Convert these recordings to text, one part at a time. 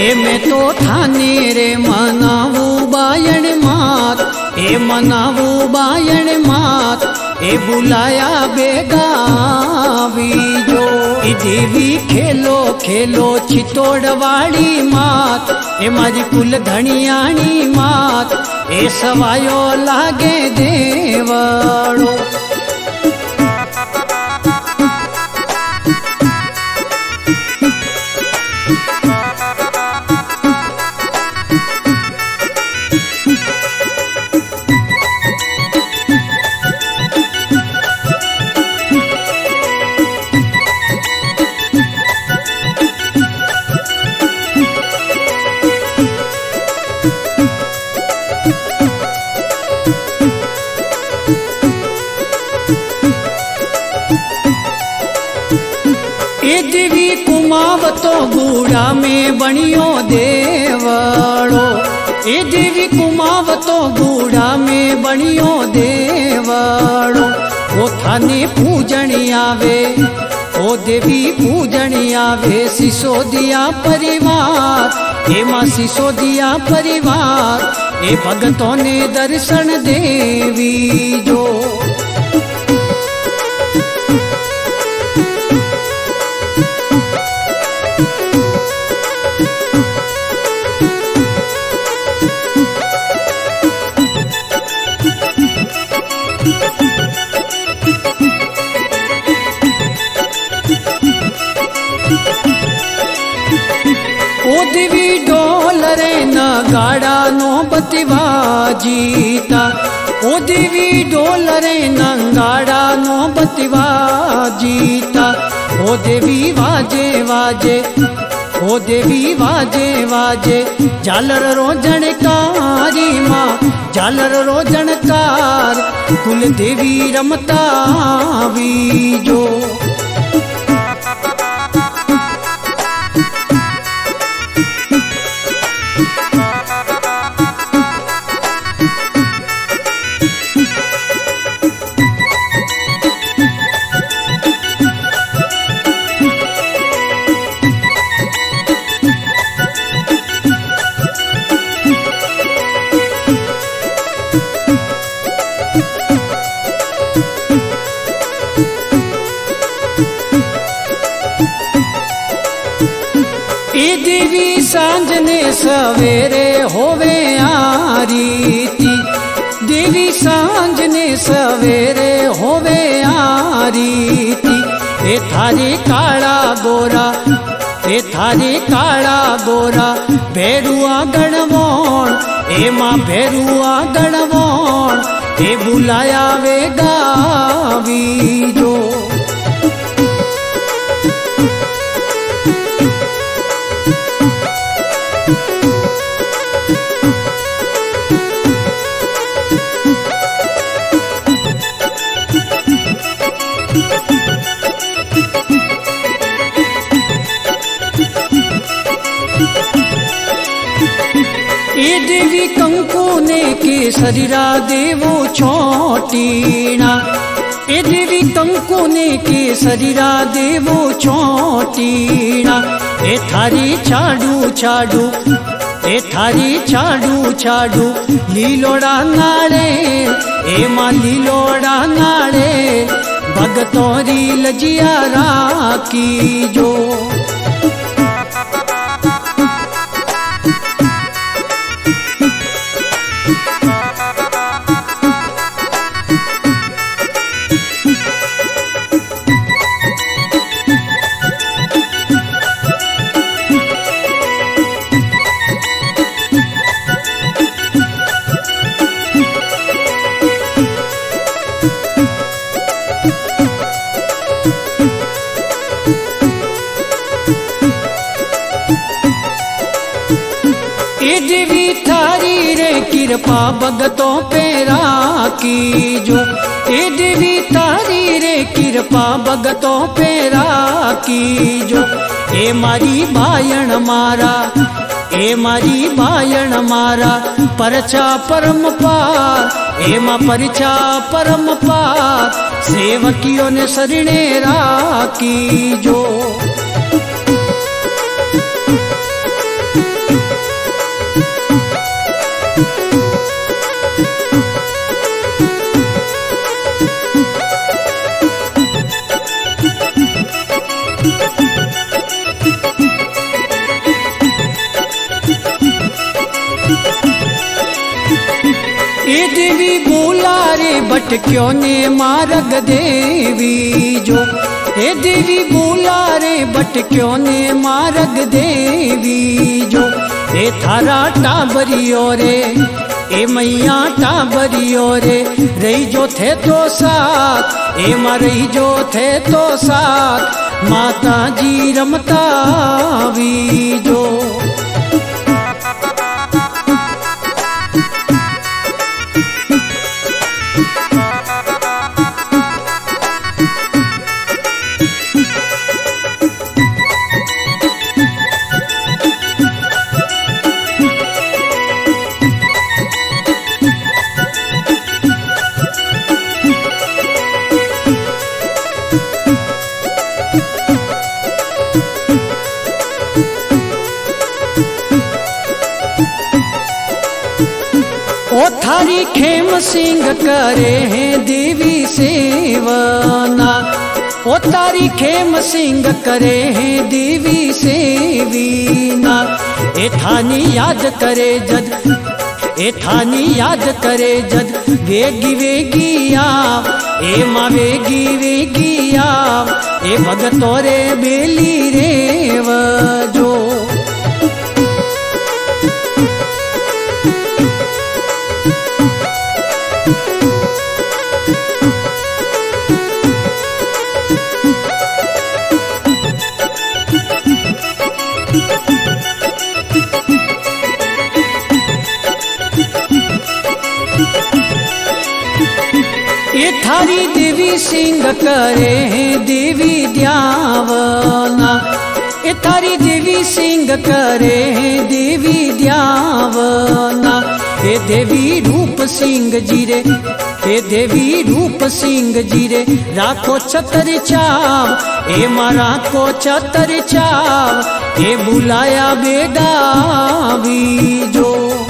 ए मैं तो थाने रे मनावू बायण मात, ए मनावू बायण मात, ए बुलाया बेगावी जो। ए देवी खेलो खेलो चितोड़वाड़ी मात, ए मारी कुल धनियाणी मात, ए सवायो लागे देवड़ो। ए देवी कुमावतो बूढ़ा में बनियो देवड़ो, ए देवी कुमावतो बूढ़ा में बनियो देवड़ो। ओ थाने पूजन आवे, ओ देवी पूजन आवे सिसोदिया परिवार, ए मां सिसोदिया परिवार, ए भगतों ने दर्शन देवी जो। ओ देवी डोलरे न गाड़ा नो बतिवाजीता, ओ देवी डोलरे न गाड़ा नो बतिवाजीता। ओ देवी वाजे वाजे, ओ देवी वाजे वाजे, झालर रो जणकारी मां, झालर रो जणकार, कुल देवी रमता वी जो। ए देवी सांझने सवेरे होवे आरीती, देवी सांझने सवेरे होवे आरीती। ए थारी काला गोरा, ए थारी काला गोरा, भेरुआ गणवोण, ए मां भेरुआ गणवोण, ए बुलाया वे गावी जो। ए देवी कंकु ने केसरीरा देवो छोटीना, ए देवी कंकु ने केसरीरा देवो छोटीना। ए थारी छाडू छाडू, ए थारी छाडू छाडू, लीलोड़ा नाड़े, ए मां लीलोड़ा नाड़े, भगतोरी लजिया राखी जो। ए देवी थारी रे कृपा भगतों पे राखी जो, ए देवी थारी रे कृपा भगतों पे राखी जो। ए मारी बायण मारा, ए मारी बायण मारा, परचा परम पार, ए मां परचा परम पार, सेवकियों ने शरणे राखी जो। भटक्यो ने मार्ग देवी जो, ए देवी बुला रे भटक्यो ने मार्ग देवी जो। ए थारा टाबरियो रे, ए मैया टाबरियो रे, रही जो थे तो साथ, ए मां रही जो थे तो साथ, माता जी रमता वी जो। ओ थारी खेम सिंह करे हैं देवी सेवना, ओ तारी खेम सिंह करे हैं देवी सेवीना। ए थानी याद करे जद, ए थानी याद करे जद, वेगी वेगी आव, ए मां वेगी वेगी आव, ए भगतो रे बेली रेव जो। ये थारी देवी सिंह करे हैं देवी द्यावना, ये थारी देवी सिंह करे हैं देवी द्यावना। हे देवी रूप सिंह जीरे, हे देवी रूप सिंह जीरे, राखो छतर चाव, ए मां राखो छतर चाव, ए बुलाया बेदावी जो।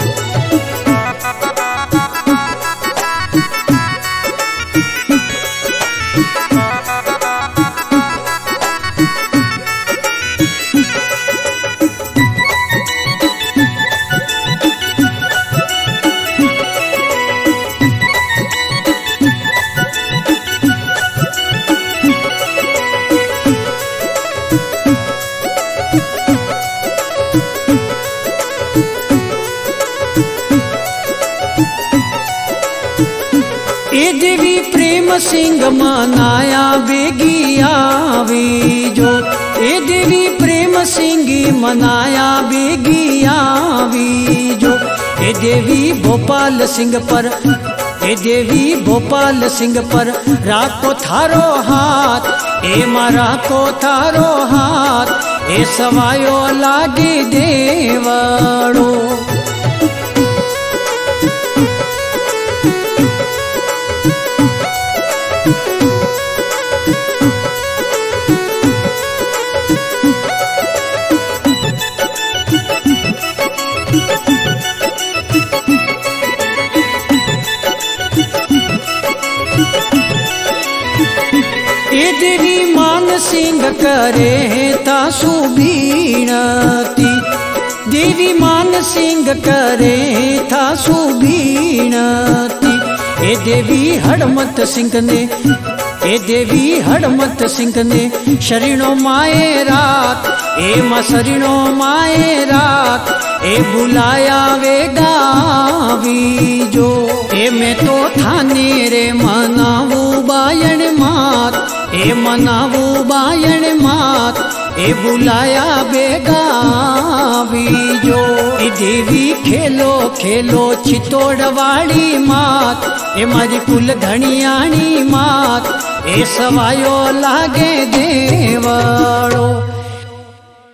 ए देवी प्रेम सिंह मनाया बेगी आवी जो, ए देवी प्रेम सिंह मनाया बेगी आवी जो। ए देवी भोपाल सिंह पर, ए देवी भोपाल सिंह पर, राखो थारो हाथ, ए मां राखो थारो हाथ, ए सवायो लागे देवड़ो। ए देवी मान सिंह करे तासु बीणती, देवी मान सिंह करे तासु बीणती। ए देवी हड़मत सिंह ने, ए देवी हड़मत सिंह ने, शरणो माए रात, ए मां शरणो माए रात, ए बुलाया वेगावी जो। ए मैं तो थाने रे मनावू बायण मात, ए मनावू बायण मात, ए बुलाया बेगावी जो। ए देवी खेलो खेलो चितोड़वाड़ी मात, ए मारी कुल धनियाणी मात, ए सवायो लागे देवड़ो।